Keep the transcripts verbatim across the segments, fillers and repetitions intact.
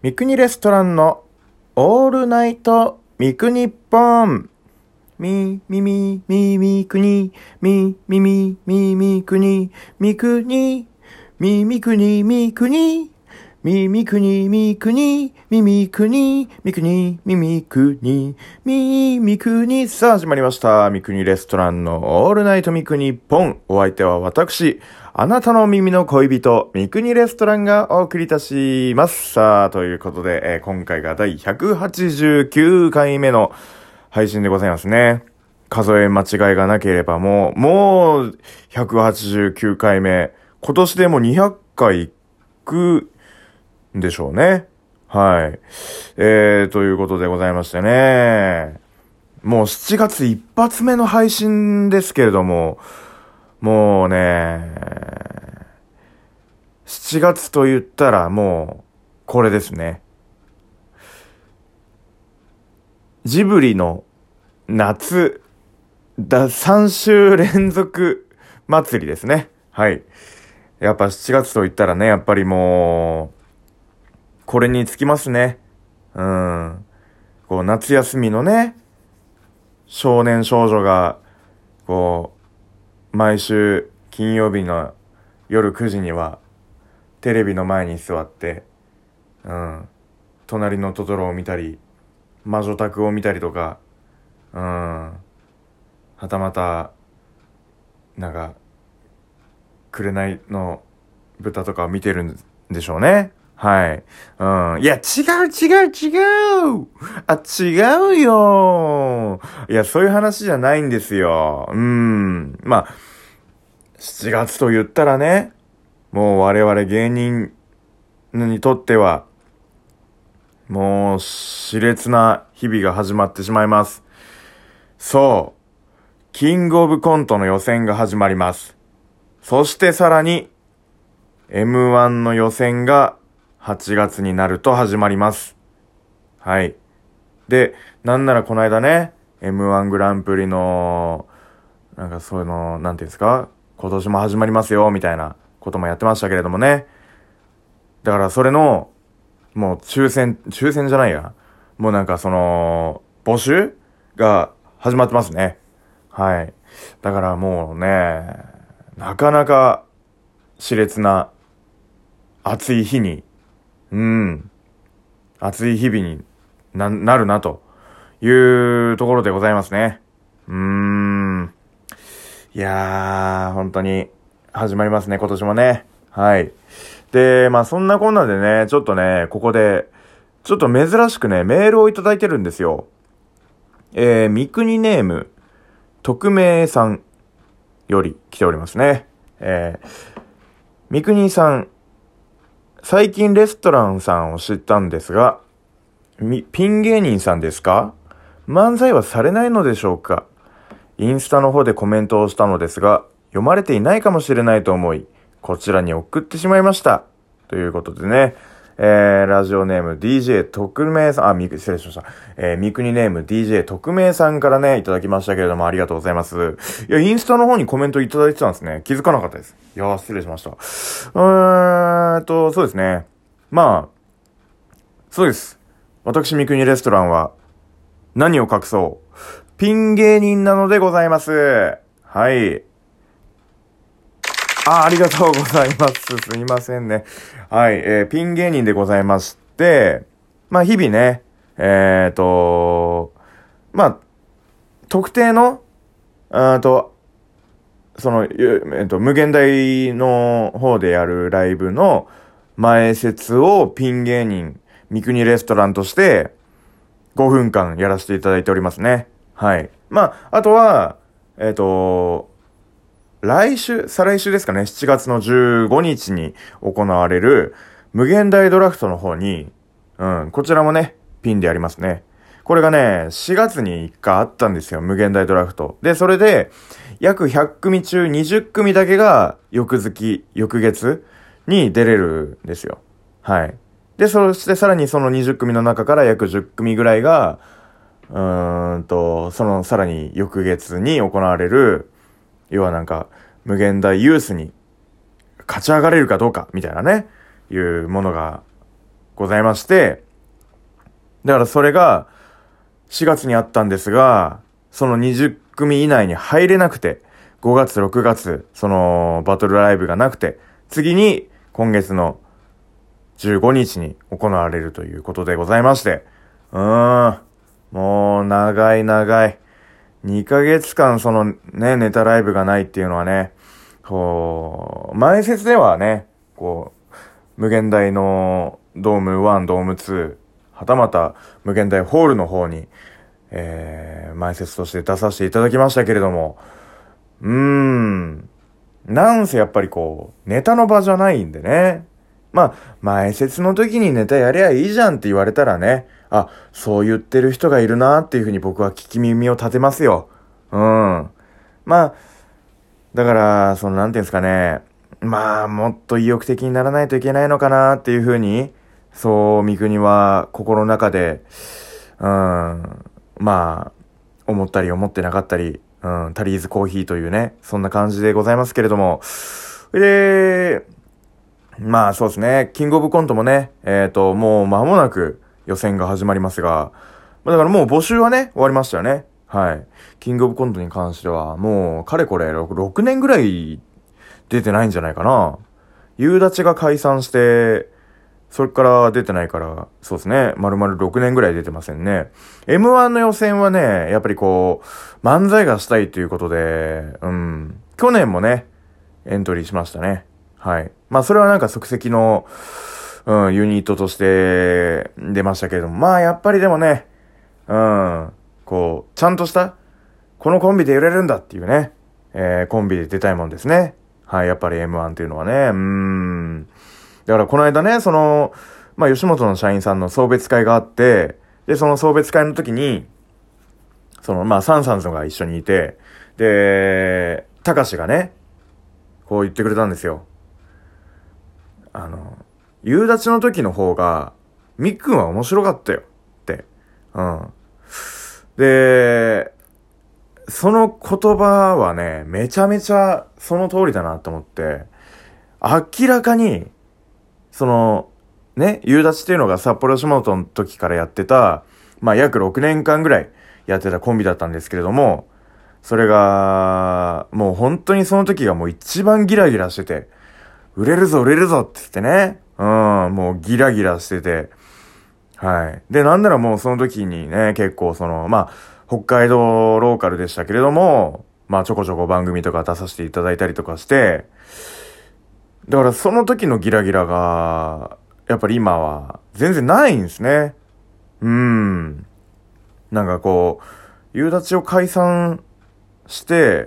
三国レストランのオールナイト三国ポン。み、みみ、みみくに、み、みみ、みみくに、みくに、みみくに、みくに、みみくに、みくに、みみくに、みくに、みみくに、みみくに。さあ始まりました。三国レストランのオールナイト三国ポン。お相手は私、あなたの耳の恋人、三国レストランがお送りいたします。さあ、ということで、えー、今回が第ひゃくはちじゅうきゅうかいめの配信でございますね。数え間違いがなければもう、もうひゃくはちじゅうきゅうかいめ。今年でもうにひゃっかい行くんでしょうね。はい。えー、ということでございましてね。もうしちがつ一発目の配信ですけれども、もうね、しちがつと言ったらもう、これですね。ジブリの夏、だ、さんしゅう連続祭りですね。はい。やっぱしちがつと言ったらね、やっぱりもう、これにつきますね。うん。こう、夏休みのね、少年少女が、こう、毎週金曜日の夜くじには、テレビの前に座って、うん。隣のトトロを見たり、魔女宅を見たりとか、うん。はたまた、なんか、紅の豚とかを見てるんでしょうね。はい。うん。いや、違う違う違うあ、違うよいや、そういう話じゃないんですよ。うん。まあ、しちがつと言ったらね、もう我々芸人にとっては、もう、熾烈な日々が始まってしまいます。そう。キングオブコントの予選が始まります。そしてさらに、エムワン の予選がはちがつになると始まります。はい。で、なんならこの間ね、エムワン グランプリの、なんかそういうの、なんていうんですか、今年も始まりますよ、みたいなこともやってましたけれどもね。だからそれの、もう抽選、抽選じゃないや。もうなんかその、募集が始まってますね。はい。だからもうね、なかなか熾烈な暑い日に、うん、暑い日々にな、なるなというところでございますね。うーん。いやー、本当に始まりますね、今年もね。はい。で、まあそんなこんなでね、ちょっとね、ここで、ちょっと珍しくね、メールをいただいてるんですよ。えー、三国ネーム、匿名さんより来ておりますね。えー、三国さん、最近レストランさんを知ったんですが、み、ピン芸人さんですか？漫才はされないのでしょうか？インスタの方でコメントをしたのですが、読まれていないかもしれないと思い、こちらに送ってしまいました。ということでね、えー、ラジオネーム ディージェー 特命さん、あ、み、失礼しました。えー、三国ネーム ディージェー 特命さんからね、いただきましたけれども、ありがとうございます。いや、インスタの方にコメントいただいてたんですね。気づかなかったです。いやー、失礼しました。うーんと、そうですね。まあ、そうです。私、三国レストランは、何を隠そう。ピン芸人なのでございます。はい。あ、ありがとうございます。すいませんね。はい、えー、ピン芸人でございまして、まあ、日々ね、えーと、まあ、特定の、あと、その、えーと、無限大の方でやるライブの前説をピン芸人、三国レストランとしてごふんかんやらせていただいておりますね。はい。まあ、あとは、えっと、来週、再来週ですかね、しちがつのじゅうごにちに行われる無限大ドラフトの方に、うん、こちらもね、ピンでやりますね。これがね、しがつにいっかいあったんですよ、無限大ドラフト。で、それで、約ひゃくくみ中にじゅっくみだけが、翌月、翌月に出れるんですよ。はい。で、そしてさらにそのにじゅっくみの中から約じゅっくみぐらいが、うーんと、そのさらに翌月に行われる、要はなんか、無限大ユースに勝ち上がれるかどうか、みたいなね、いうものがございまして、だからそれがしがつにあったんですが、そのにじゅっくみ以内に入れなくて、ごがつ、ろくがつ、そのバトルライブがなくて、次に今月のじゅうごにちに行われるということでございまして、うーん、もう長い長い。にかげつかんそのね、ネタライブがないっていうのはね、こう、前説ではね、こう、無限大のドームワン、ドームツー、はたまた無限大ホールの方に、えー、前説として出させていただきましたけれども、うーん、なんせやっぱりこう、ネタの場じゃないんでね。まあ、前説の時にネタやりゃいいじゃんって言われたらね、あ、そう言ってる人がいるなっていうふうに僕は聞き耳を立てますよ。うん。まあ、だから、その、なんていうんですかね。まあ、もっと意欲的にならないといけないのかなっていうふうに、そう、三国は心の中で、うん、まあ、思ったり思ってなかったり、うん、タリーズコーヒーというね、そんな感じでございますけれども。で、まあそうですね、キングオブコントもね、えっと、もう間もなく予選が始まりますが、まあだからもう募集はね、終わりましたよね。はい。キングオブコントに関しては、もう、かれこれろくねんぐらい出てないんじゃないかな。夕立が解散して、それから出てないから、そうですね。まるまるろくねんぐらい出てませんね。エムワン の予選はね、やっぱりこう、漫才がしたいということで、うん。去年もね、エントリーしましたね。はい。まあそれはなんか即席の、うん、ユニットとして出ましたけれども、まあやっぱりでもね、うん、こう、ちゃんとした、このコンビで売れるんだっていうね、えー、コンビで出たいもんですね。はい、やっぱり エムワン っていうのはね、うーん。だからこの間ね、その、まあ吉本の社員さんの送別会があって、で、その送別会の時に、その、まあサンサンズが一緒にいて、で、たかしがね、こう言ってくれたんですよ。あの、夕立の時の方が、みっくんは面白かったよって。うん。で、その言葉はね、めちゃめちゃその通りだなと思って、明らかに、その、ね、夕立っていうのが札幌吉本の時からやってた、まあ約ろくねんかんぐらいやってたコンビだったんですけれども、それが、もう本当にその時がもう一番ギラギラしてて、売れるぞ売れるぞって言ってね、うん、もうギラギラしてて、はい。で、なんならもうその時にね、結構その、まあ、北海道ローカルでしたけれども、まあちょこちょこ番組とか出させていただいたりとかして、だからその時のギラギラが、やっぱり今は全然ないんですね。うーん。なんかこう、夕立を解散して、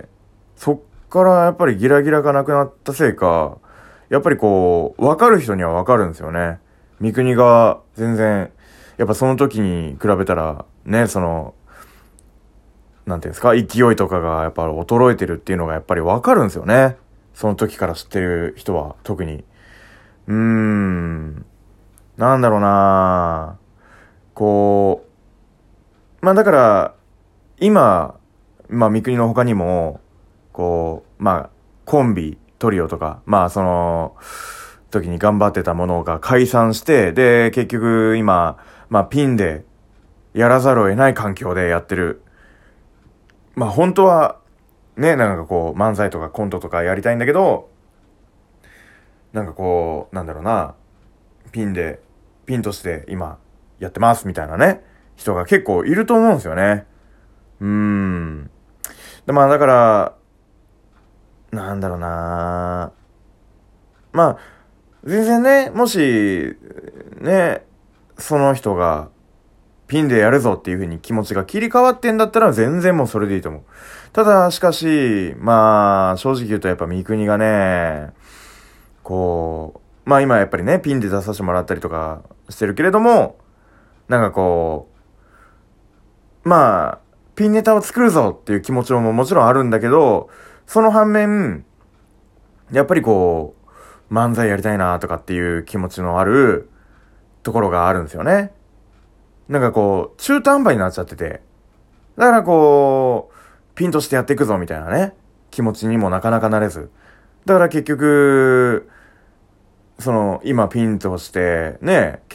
そっからやっぱりギラギラがなくなったせいか、やっぱりこう、わかる人にはわかるんですよね。三国が全然、やっぱその時に比べたら、ね、その、なんていうんですか、勢いとかがやっぱ衰えてるっていうのがやっぱりわかるんですよね。その時から知ってる人は特に。うーん。なんだろうなこう、まあだから、今、まあ三国の他にも、こう、まあ、コンビ、トリオとか、まあその、時に頑張ってたものが解散して、で、結局今、まあピンでやらざるを得ない環境でやってる。まあ本当は、ね、なんかこう、漫才とかコントとかやりたいんだけど、なんかこう、なんだろうな、ピンで、ピンとして今やってますみたいなね、人が結構いると思うんですよね。うーん。でまあだから、なんだろうなまあ、全然ね、もし、ね、その人がピンでやるぞっていう風に気持ちが切り替わってんだったら全然もうそれでいいと思う。ただ、しかし、まあ、正直言うとやっぱ三国がね、こう、まあ今やっぱりね、ピンで出させてもらったりとかしてるけれども、なんかこう、まあ、ピンネタを作るぞっていう気持ちももちろんあるんだけど、その反面、やっぱりこう、漫才やりたいなとかっていう気持ちのあるところがあるんですよね。なんかこう、中途半端になっちゃってて。だからこう、ピンとしてやっていくぞみたいなね、気持ちにもなかなかなれず。だから結局、その、今ピンとして、ね、け、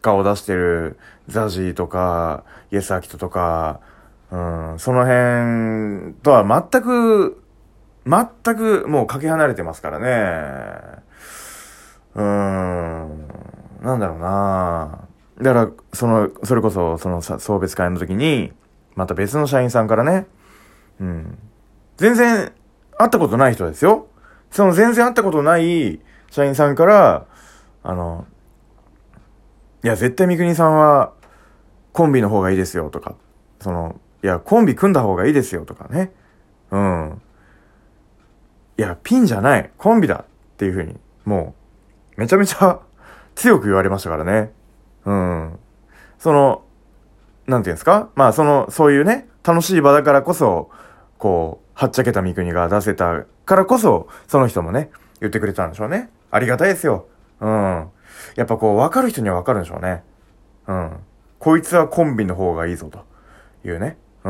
顔出してるザジーとか、イエスアキトとか、うん、その辺とは全く、全くもうかけ離れてますからね。うーん、なんだろうな。だから、その、それこそ、その送別会の時に、また別の社員さんからね、うん、全然会ったことない人ですよ。その全然会ったことない社員さんから、あの、いや、絶対三國さんはコンビの方がいいですよとか、その、いや、コンビ組んだ方がいいですよとかね。うん。いや、ピンじゃない。コンビだっていう風に、もう、めちゃめちゃ強く言われましたからね。うん。その、なんていうんですか？まあ、その、そういうね、楽しい場だからこそ、こう、はっちゃけた三國が出せたからこそ、その人もね、言ってくれたんでしょうね。ありがたいですよ。うん。やっぱこう、わかる人にはわかるんでしょうね。うん。こいつはコンビの方がいいぞ、というね。うん。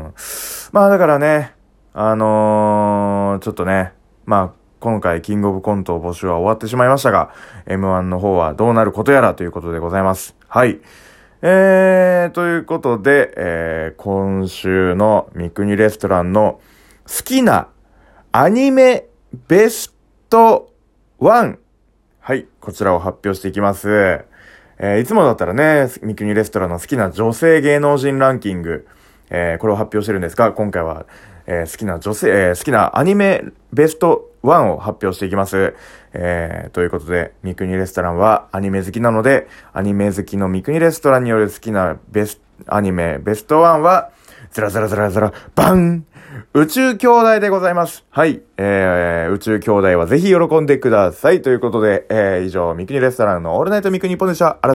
まあだからね、あのー、ちょっとね、まあ、今回キングオブコント募集は終わってしまいましたが、エムワン の方はどうなることやらということでございます。はい。えー、ということで、えー、今週の三國レストランの好きなアニメベストワン。はい、こちらを発表していきます。えー、いつもだったらね、三國レストランの好きな女性芸能人ランキング、えー、これを発表してるんですが、今回は、えー、好きな女性、えー、好きなアニメベストワンを発表していきます。えー、ということで、三國レストランはアニメ好きなので、アニメ好きの三國レストランによる好きなベスト、アニメベストワンは、ずらずらずらずら、バン宇宙兄弟でございます。はい。えー、宇宙兄弟はぜひ喜んでください。ということで、えー、以上、三國レストランのオールナイト三國ポンでした。